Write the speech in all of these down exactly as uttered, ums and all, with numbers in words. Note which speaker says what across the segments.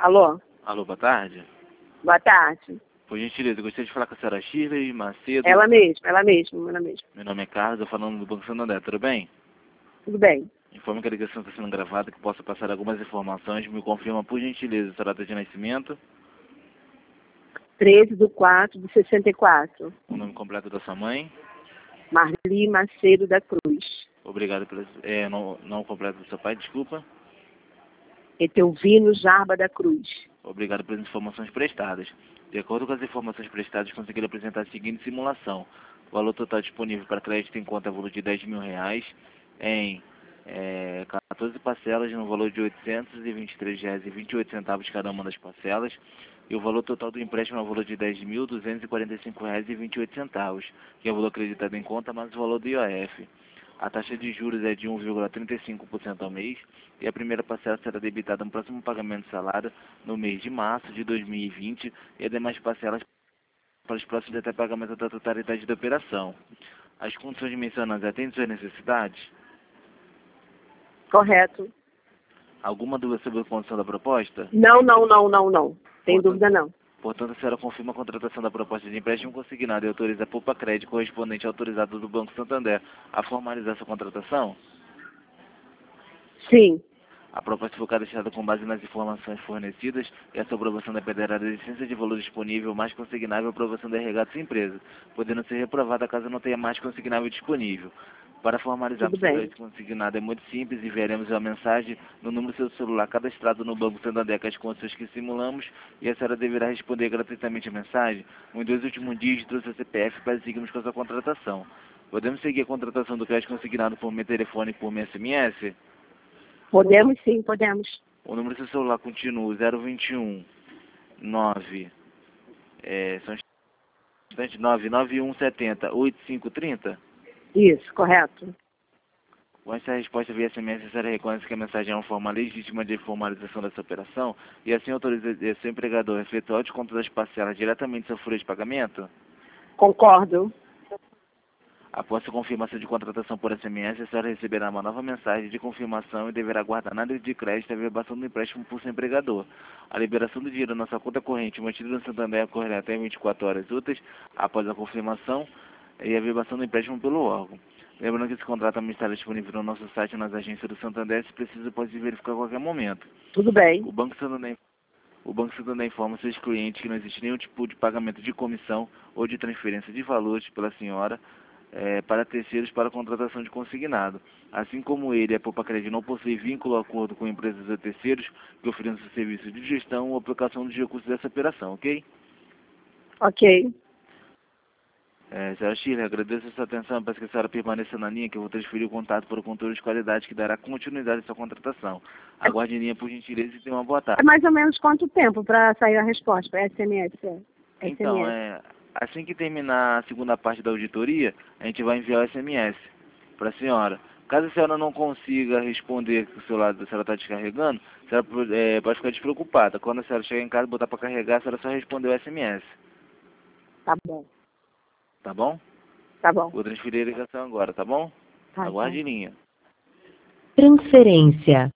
Speaker 1: Alô?
Speaker 2: Alô, boa tarde.
Speaker 1: Boa tarde.
Speaker 2: Por gentileza, eu gostaria de falar com a senhora Shirley Macedo.
Speaker 1: Ela mesma, ela mesma, ela mesma.
Speaker 2: Meu nome é Carlos, eu falando do Banco Santander, tudo bem?
Speaker 1: Tudo bem.
Speaker 2: Informe que a ligação está sendo gravada, que possa passar algumas informações. Me confirma, por gentileza, a sua data de nascimento,
Speaker 1: treze de quatro de sessenta e quatro.
Speaker 2: o nome completo da sua mãe.
Speaker 1: Marli Macedo da Cruz.
Speaker 2: Obrigado pelo... É, não, não completo do seu pai, desculpa.
Speaker 1: Etelvino Jarba da Cruz.
Speaker 2: Obrigado pelas informações prestadas. De acordo com as informações prestadas, consegui apresentar a seguinte simulação. O valor total disponível para crédito em conta é o valor de dez mil reais em é, quatorze parcelas no valor de oitocentos e vinte e três reais e vinte e oito centavos cada uma das parcelas. E o valor total do empréstimo é o valor de dez mil duzentos e quarenta e cinco reais e vinte e oito centavos, que é o valor acreditado em conta mais o valor do I O F. A taxa de juros é de um vírgula trinta e cinco por cento ao mês e a primeira parcela será debitada no próximo pagamento de salário no mês de março de dois mil e vinte e as demais parcelas para os próximos até pagamento da totalidade da operação. As condições mencionadas atendem suas necessidades?
Speaker 1: Correto.
Speaker 2: Alguma dúvida sobre a condição da proposta?
Speaker 1: Não, não, não, não, não. Tem
Speaker 2: Portanto,
Speaker 1: dúvida não.
Speaker 2: Portanto, a senhora confirma a contratação da proposta de empréstimo consignado e autoriza a Poupa Crédito correspondente autorizado do Banco Santander a formalizar sua contratação?
Speaker 1: Sim.
Speaker 2: A proposta foi cadastrada com base nas informações fornecidas e essa aprovação dependerá da licença de valor disponível mais consignável e aprovação da R H da sua empresa, podendo ser reprovada caso não tenha mais consignável disponível. Para formalizar
Speaker 1: Tudo
Speaker 2: o seu
Speaker 1: bem.
Speaker 2: crédito consignado é muito simples, enviaremos uma mensagem no número do seu celular cadastrado no Banco Santander com as condições que simulamos e a senhora deverá responder gratuitamente a mensagem com os dois últimos dígitos do seu C P F para seguirmos com a sua contratação. Podemos seguir a contratação do crédito consignado por meio telefone e por meio S M S?
Speaker 1: Podemos sim, podemos.
Speaker 2: O número do seu celular continua zero vinte e um nove é, são instantes nove nove um setenta oitenta e cinco trinta.
Speaker 1: Isso, correto.
Speaker 2: Com essa resposta via S M S, a senhora reconhece que a mensagem é uma forma legítima de formalização dessa operação e assim autoriza o seu empregador a efetuar o desconto das parcelas diretamente do seu folha de pagamento?
Speaker 1: Concordo.
Speaker 2: Após a confirmação de contratação por S M S, a senhora receberá uma nova mensagem de confirmação e deverá guardar na linha de crédito a verbação do empréstimo por seu empregador. A liberação do dinheiro na sua conta corrente mantida no Santander ocorrerá até vinte e quatro horas úteis após a confirmação e a verbação do empréstimo pelo órgão. Lembrando que esse contrato também estará disponível no nosso site nas agências do Santander, se preciso pode verificar a qualquer momento.
Speaker 1: Tudo bem.
Speaker 2: O Banco Santander, o Banco Santander informa seus clientes que não existe nenhum tipo de pagamento de comissão ou de transferência de valores pela senhora É, para terceiros para a contratação de consignado. Assim como ele, a Poupa Crédito não possui vínculo ou acordo com empresas ou terceiros que ofereçam serviços de gestão ou aplicação dos recursos dessa operação, ok?
Speaker 1: Ok.
Speaker 2: É, senhora Shirley, agradeço a sua atenção, peço que a senhora permaneça na linha, que eu vou transferir o contato para o controle de qualidade que dará continuidade à sua contratação. Aguarde em linha por gentileza e tenha uma boa tarde.
Speaker 1: É mais ou menos quanto tempo para sair a resposta? S M S. é.
Speaker 2: Então,
Speaker 1: S M S.
Speaker 2: é, assim que terminar a segunda parte da auditoria, a gente vai enviar o S M S para a senhora. Caso a senhora não consiga responder que o celular da senhora está descarregando, a senhora é, pode ficar despreocupada. Quando a senhora chegar em casa e botar para carregar, a senhora só responder o S M S.
Speaker 1: Tá bom.
Speaker 2: Tá bom?
Speaker 1: Tá bom.
Speaker 2: Vou transferir a ligação agora, tá bom?
Speaker 1: Tá,
Speaker 2: Aguarde
Speaker 1: tá.
Speaker 2: em linha.
Speaker 3: Transferência.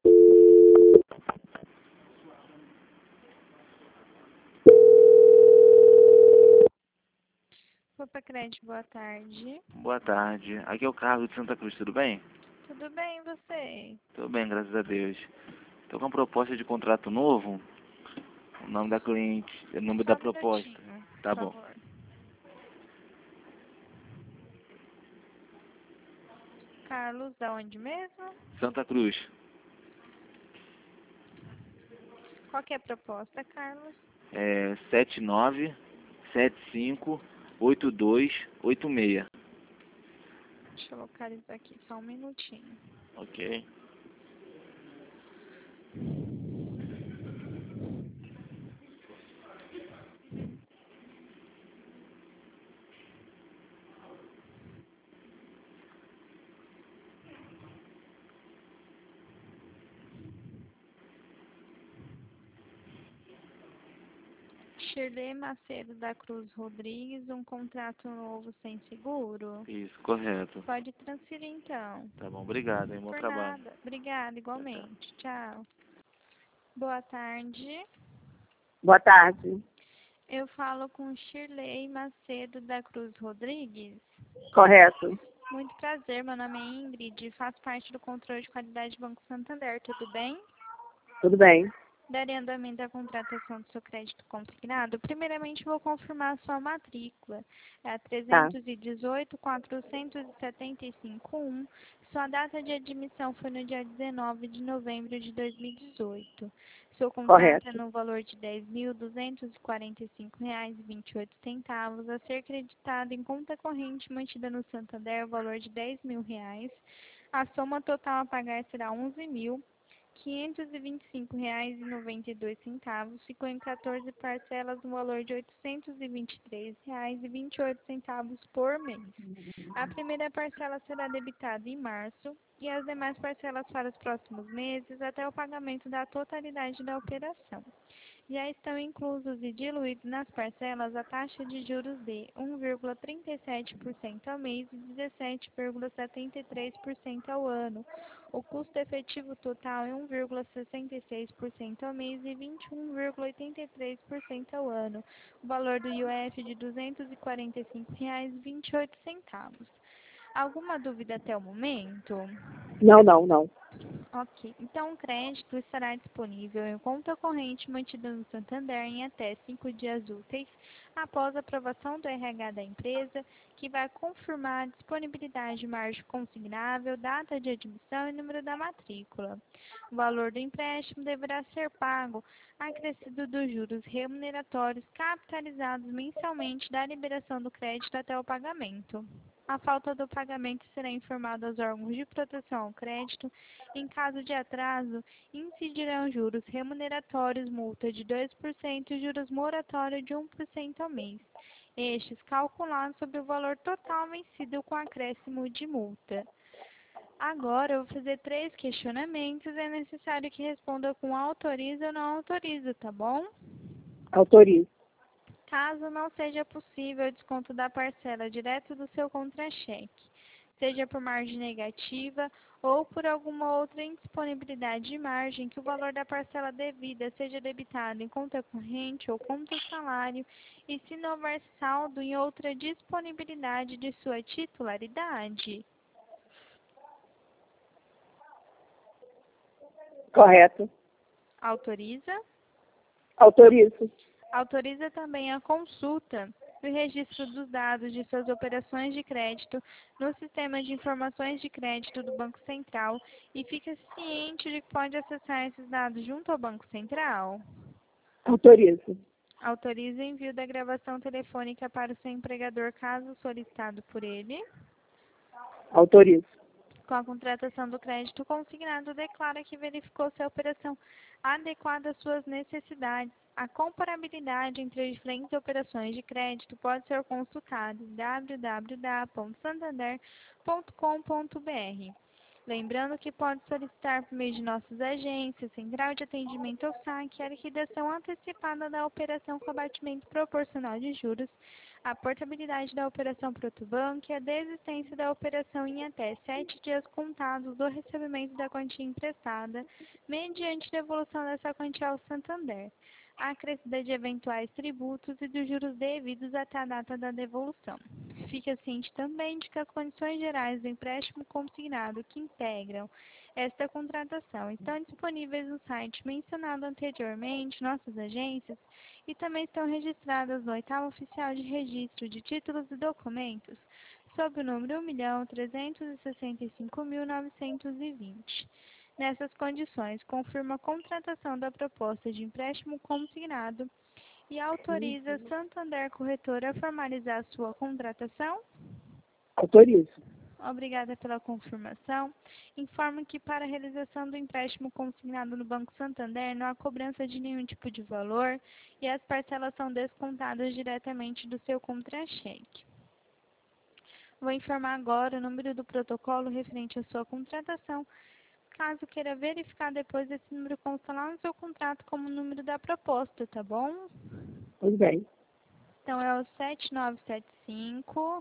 Speaker 4: Poupa Crédito, boa tarde.
Speaker 2: Boa tarde. Aqui é o Carlos de Santa Cruz, tudo bem?
Speaker 4: Tudo bem, e você?
Speaker 2: Tudo bem, graças a Deus. Estou com uma proposta de contrato novo. O nome da cliente, o nome
Speaker 4: Só
Speaker 2: da
Speaker 4: um
Speaker 2: proposta.
Speaker 4: minutinho,
Speaker 2: Tá
Speaker 4: por
Speaker 2: bom.
Speaker 4: favor. Carlos, da onde mesmo?
Speaker 2: Santa Cruz.
Speaker 4: Qual que é a proposta, Carlos?
Speaker 2: É sete nove sete cinco oito dois oito seis.
Speaker 4: Deixa eu localizar aqui, só um minutinho.
Speaker 2: Ok.
Speaker 4: Shirley Macedo da Cruz Rodrigues, um contrato novo sem seguro?
Speaker 2: Isso, correto.
Speaker 4: Pode transferir então.
Speaker 2: Tá bom, obrigado, hein? Bom
Speaker 4: Por
Speaker 2: trabalho.
Speaker 4: nada. Obrigada,
Speaker 2: Tchau, tchau.
Speaker 4: igualmente. Tchau. Boa tarde.
Speaker 1: Boa tarde.
Speaker 4: Eu falo com Shirley Macedo da Cruz Rodrigues.
Speaker 1: Correto.
Speaker 4: Muito prazer, meu nome é Ingrid, faço parte do controle de qualidade do Banco Santander, tudo bem?
Speaker 1: Tudo bem.
Speaker 4: Darei andamento à contratação do seu crédito consignado. Primeiramente, vou confirmar a sua matrícula. É a
Speaker 1: Tá.
Speaker 4: trezentos e dezoito, quatrocentos e setenta e cinco um. Sua data de admissão foi no dia dezenove de novembro de dois mil e dezoito. Seu contrato
Speaker 1: Correto.
Speaker 4: é no valor de dez mil duzentos e quarenta e cinco reais e vinte e oito centavos, a ser creditado em conta corrente mantida no Santander, o valor de dez mil reais. A soma total a pagar será onze mil quinhentos e vinte e cinco reais e noventa e dois centavos, ficou em quatorze parcelas no valor de oitocentos e vinte e três reais e vinte e oito centavos por mês. A primeira parcela será debitada em março e as demais parcelas para os próximos meses até o pagamento da totalidade da operação. Já estão inclusos e diluídos nas parcelas a taxa de juros de um vírgula trinta e sete por cento ao mês e dezessete vírgula setenta e três por cento ao ano. O custo efetivo total é um vírgula sessenta e seis por cento ao mês e vinte e um vírgula oitenta e três por cento ao ano. O valor do I O F de duzentos e quarenta e cinco reais e vinte e oito centavos. Alguma dúvida até o momento?
Speaker 1: Não, não, não.
Speaker 4: Ok, então o crédito estará disponível em conta corrente mantida no Santander em até cinco dias úteis após a aprovação do R H da empresa, que vai confirmar a disponibilidade de margem consignável, data de admissão e número da matrícula. O valor do empréstimo deverá ser pago acrescido dos juros remuneratórios capitalizados mensalmente da liberação do crédito até o pagamento. A falta do pagamento será informada aos órgãos de proteção ao crédito. Em caso de atraso, incidirão juros remuneratórios, multa de dois por cento e juros moratórios de um por cento ao mês. Estes calculados sobre o valor total vencido com acréscimo de multa. Agora, eu vou fazer três questionamentos. É necessário que responda com autoriza ou não autoriza, tá bom?
Speaker 1: Autorizo.
Speaker 4: Caso não seja possível o desconto da parcela direto do seu contra-cheque, seja por margem negativa ou por alguma outra indisponibilidade de margem, que o valor da parcela devida seja debitado em conta corrente ou conta salário, e se não houver saldo em outra disponibilidade de sua titularidade.
Speaker 1: Correto.
Speaker 4: Autoriza?
Speaker 1: Autorizo.
Speaker 4: Autoriza também a consulta e o registro dos dados de suas operações de crédito no Sistema de Informações de Crédito do Banco Central e fica ciente de que pode acessar esses dados junto ao Banco Central.
Speaker 1: Autorizo.
Speaker 4: Autoriza o envio da gravação telefônica para o seu empregador, caso solicitado por ele.
Speaker 1: Autorizo.
Speaker 4: Com a contratação do crédito consignado, declara que verificou se a operação adequada às suas necessidades. A comparabilidade entre as diferentes operações de crédito pode ser consultada em w w w ponto santander ponto com ponto b r. Lembrando que pode solicitar por meio de nossas agências, Central de Atendimento ao saque, a liquidação antecipada da operação com abatimento proporcional de juros, a portabilidade da operação Protobanco e a desistência da operação em até sete dias contados do recebimento da quantia emprestada, mediante devolução dessa quantia ao Santander, a acrescida de eventuais tributos e dos juros devidos até a data da devolução. Fique ciente também de que as condições gerais do empréstimo consignado que integram esta contratação estão disponíveis no site mencionado anteriormente, nossas agências, e também estão registradas no oitavo Oficial de Registro de Títulos e Documentos, sob o número um milhão trezentos e sessenta e cinco mil novecentos e vinte. Nessas condições, confirma a contratação da proposta de empréstimo consignado e autoriza a Santander Corretora a formalizar sua contratação?
Speaker 1: Autorizo.
Speaker 4: Obrigada pela confirmação. Informo que para a realização do empréstimo consignado no Banco Santander não há cobrança de nenhum tipo de valor e as parcelas são descontadas diretamente do seu contra-cheque. Vou informar agora o número do protocolo referente à sua contratação. Caso queira verificar depois, esse número consta lá no seu contrato como o número da proposta, tá bom?
Speaker 1: Tudo bem.
Speaker 4: Então, é o sete nove sete cinco,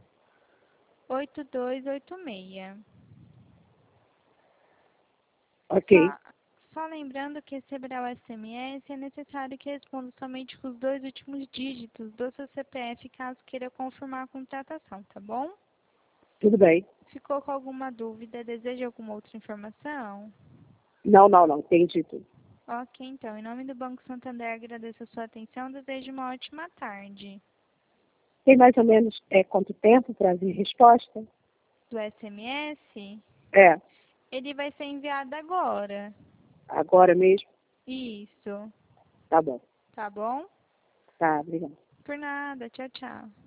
Speaker 4: oito dois oito seis.
Speaker 1: Ok.
Speaker 4: Sua, Só lembrando que receberá o S M S, é necessário que responda somente com os dois últimos dígitos do seu C P F, caso queira confirmar a contratação, tá bom?
Speaker 1: Tudo bem.
Speaker 4: Ficou com alguma dúvida? Deseja alguma outra informação?
Speaker 1: Não, não, não. Entendi tudo.
Speaker 4: Ok, então. Em nome do Banco Santander, agradeço a sua atenção. Desejo uma ótima tarde.
Speaker 1: Tem mais ou menos é, quanto tempo para vir resposta?
Speaker 4: Do S M S?
Speaker 1: É,
Speaker 4: Ele vai ser enviado agora.
Speaker 1: agora mesmo?
Speaker 4: Isso.
Speaker 1: Tá bom.
Speaker 4: Tá bom?
Speaker 1: Tá, obrigada.
Speaker 4: Por nada. Tchau, tchau.